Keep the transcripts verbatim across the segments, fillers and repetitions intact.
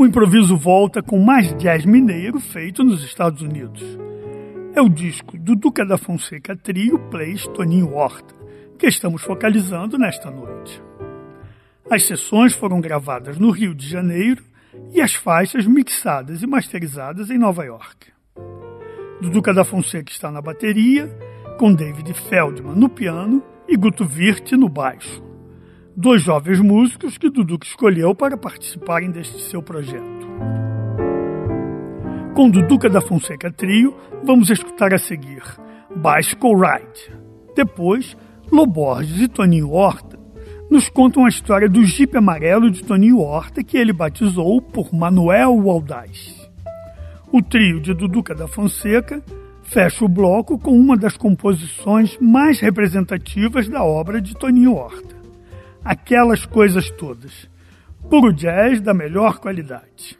O improviso volta com mais jazz mineiro feito nos Estados Unidos. É o disco do Duca da Fonseca Trio Plays Toninho Horta, que estamos focalizando nesta noite. As sessões foram gravadas no Rio de Janeiro e as faixas mixadas e masterizadas em Nova York. Duduca da Fonseca está na bateria, com David Feldman no piano e Guto Wirth no baixo. Dois jovens músicos que Duduca escolheu para participarem deste seu projeto. Com Duduca da Fonseca Trio, vamos escutar a seguir Bicycle Ride. Depois, Lô Borges e Toninho Horta nos contam a história do Jeep amarelo de Toninho Horta, que ele batizou por Manuel Waldais. O trio de Duduca da Fonseca fecha o bloco com uma das composições mais representativas da obra de Toninho Horta. Aquelas Coisas Todas. Puro jazz da melhor qualidade.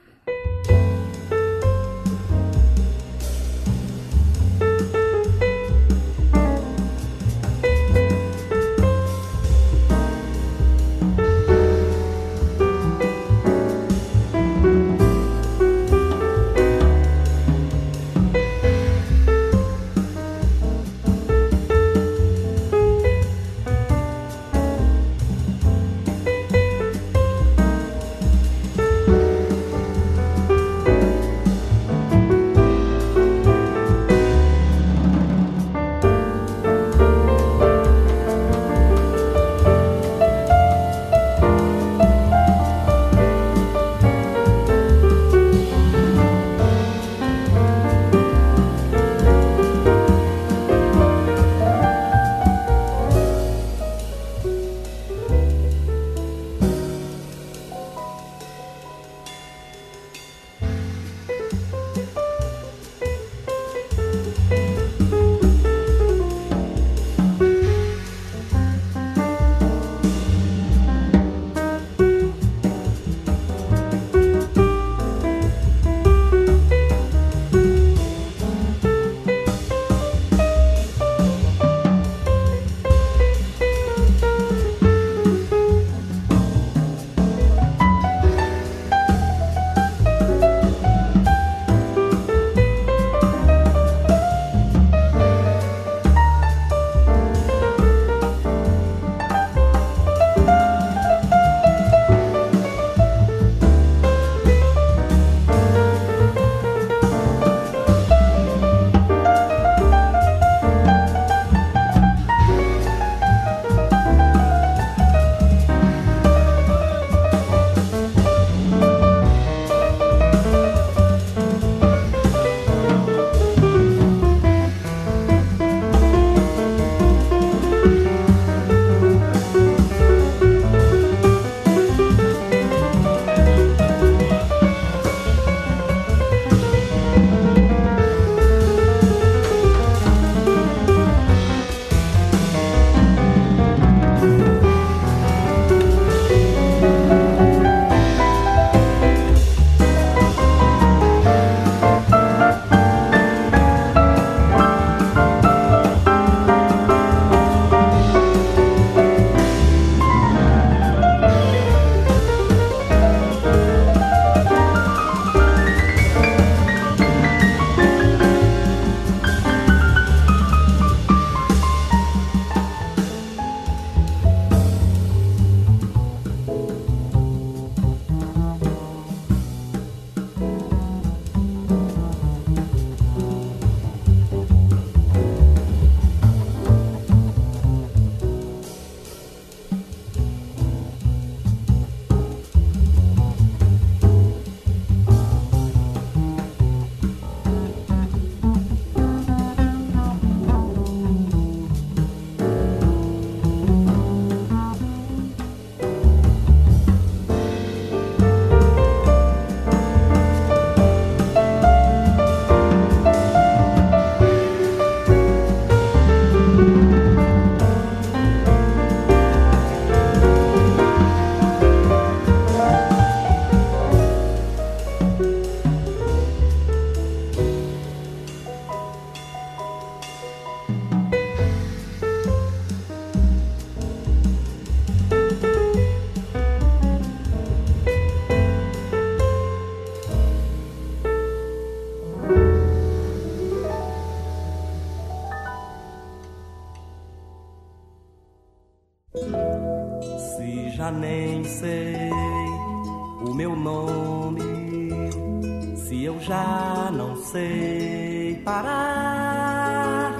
que já nem sei o meu nome, se eu já não sei parar.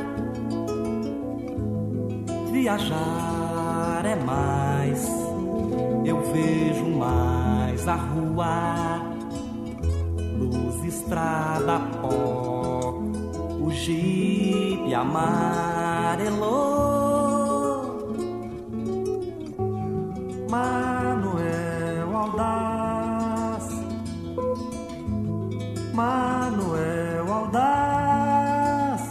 Viajar é mais, eu vejo mais a rua, luz, estrada, pó, o jipe amarelou. Manuel Aldaz, Manuel Aldaz,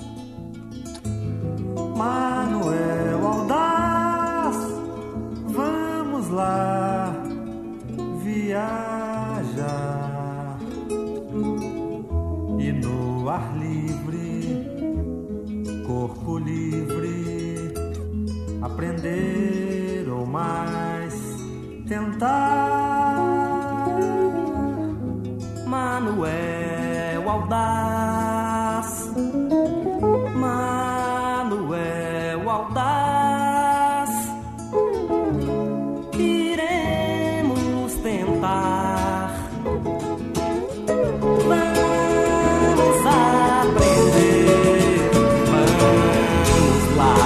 Manuel Aldaz, vamos lá viajar. E no ar livre, corpo livre, aprender ou mais tentar. Manuel Aldaz, Manuel Aldaz, iremos tentar. Vamos aprender, vamos lá.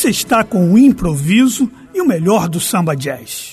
Você está com o improviso e o melhor do samba jazz.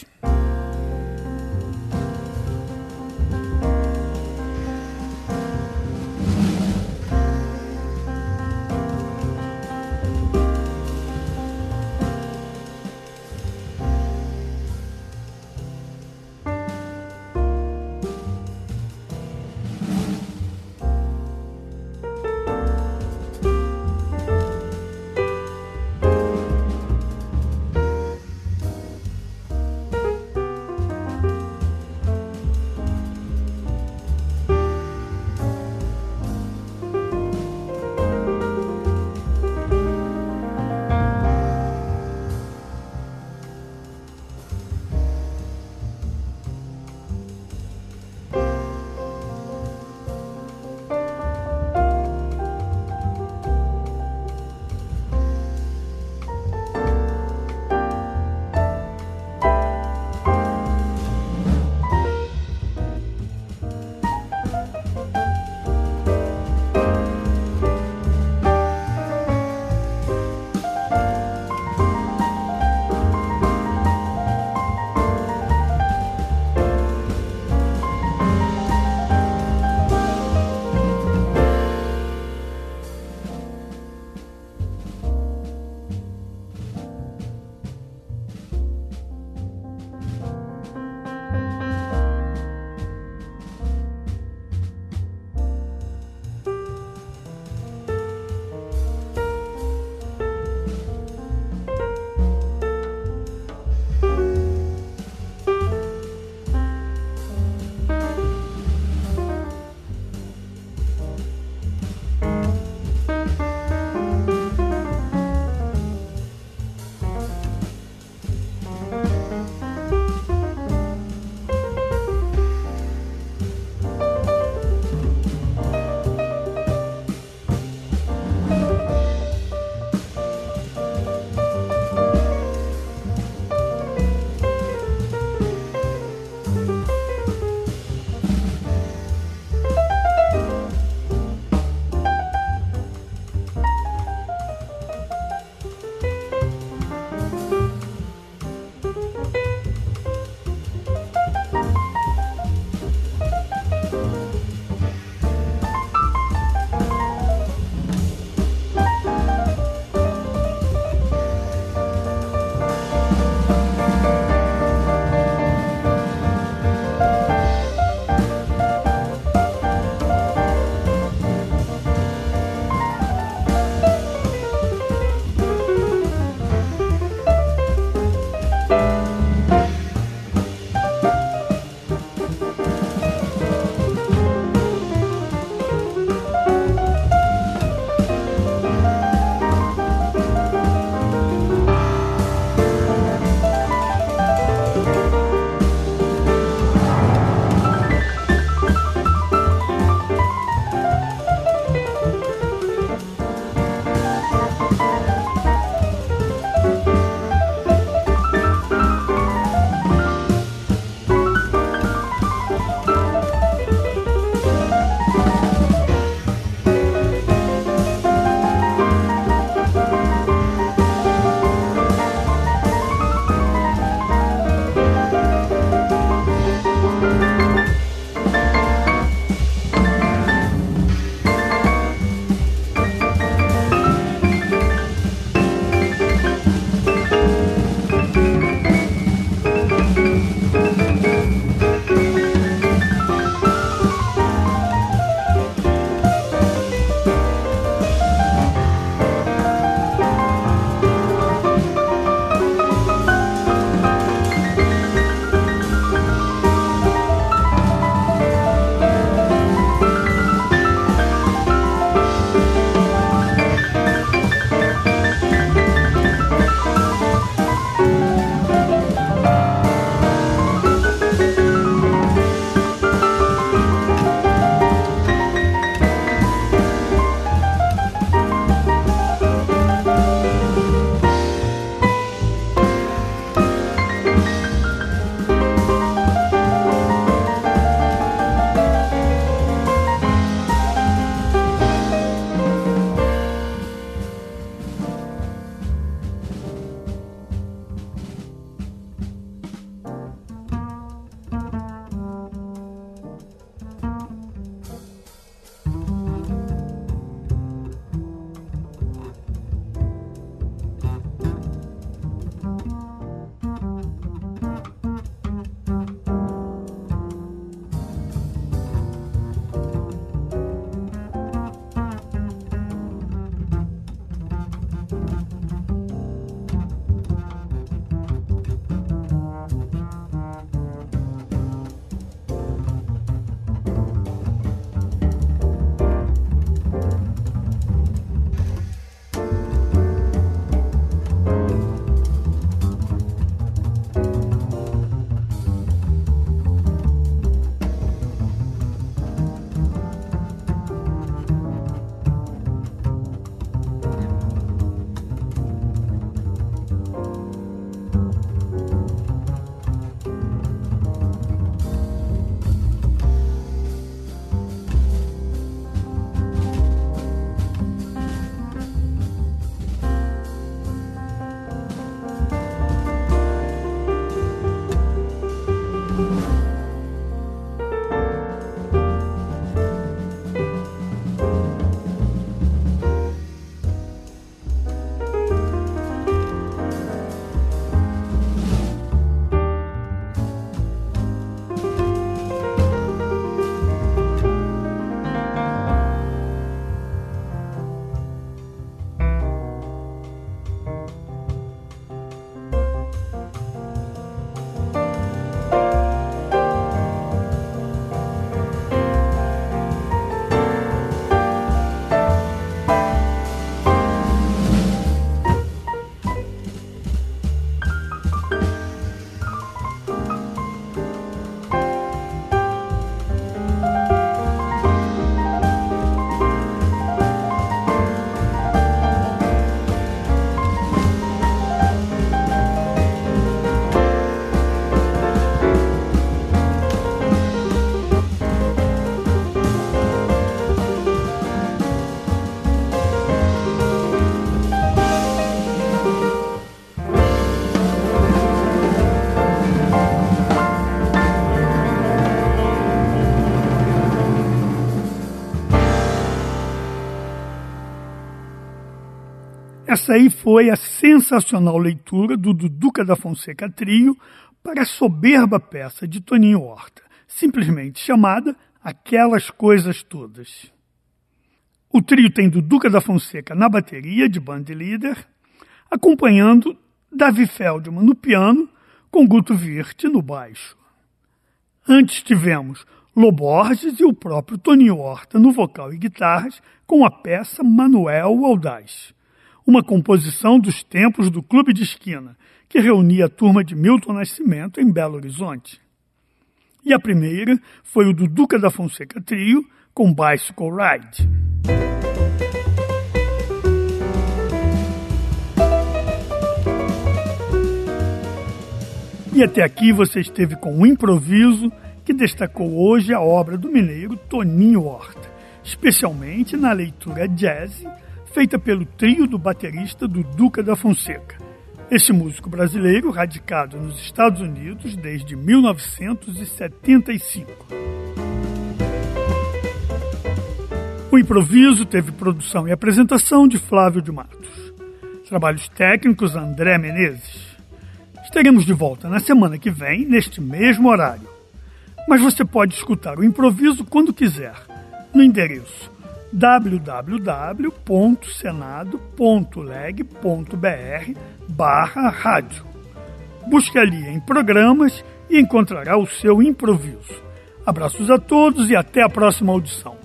Essa aí foi a sensacional leitura do Duduca da Fonseca Trio para a soberba peça de Toninho Horta, simplesmente chamada Aquelas Coisas Todas. O trio tem Duduca da Fonseca na bateria, de bandleader, acompanhando Davi Feldman no piano, com Guto Wirth no baixo. Antes tivemos Lô Borges e o próprio Toninho Horta no vocal e guitarras, com a peça Manuel Audaz, uma composição dos tempos do Clube de Esquina, que reunia a turma de Milton Nascimento em Belo Horizonte. E a primeira foi o Duduca da Fonseca Trio, com Bicycle Ride. E até aqui você esteve com um improviso que destacou hoje a obra do mineiro Toninho Horta, especialmente na leitura jazz feita pelo trio do baterista Duduca da Fonseca. Este músico brasileiro, radicado nos Estados Unidos desde mil novecentos e setenta e cinco. O improviso teve produção e apresentação de Flávio de Matos. Trabalhos técnicos André Menezes. Estaremos de volta na semana que vem, neste mesmo horário. Mas você pode escutar o improviso quando quiser, no endereço w w w ponto senado ponto leg ponto b r barra rádio. Busque ali em programas e encontrará o seu improviso. Abraços a todos e até a próxima audição.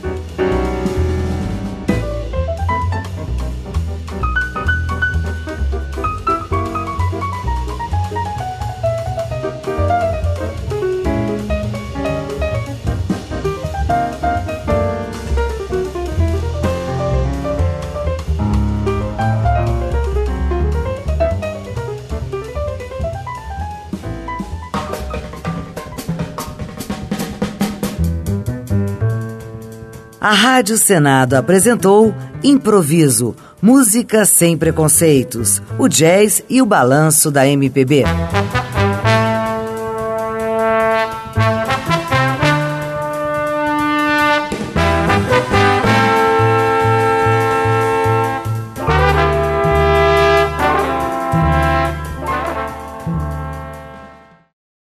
A Rádio Senado apresentou Improviso, música sem preconceitos, o jazz e o balanço da M P B.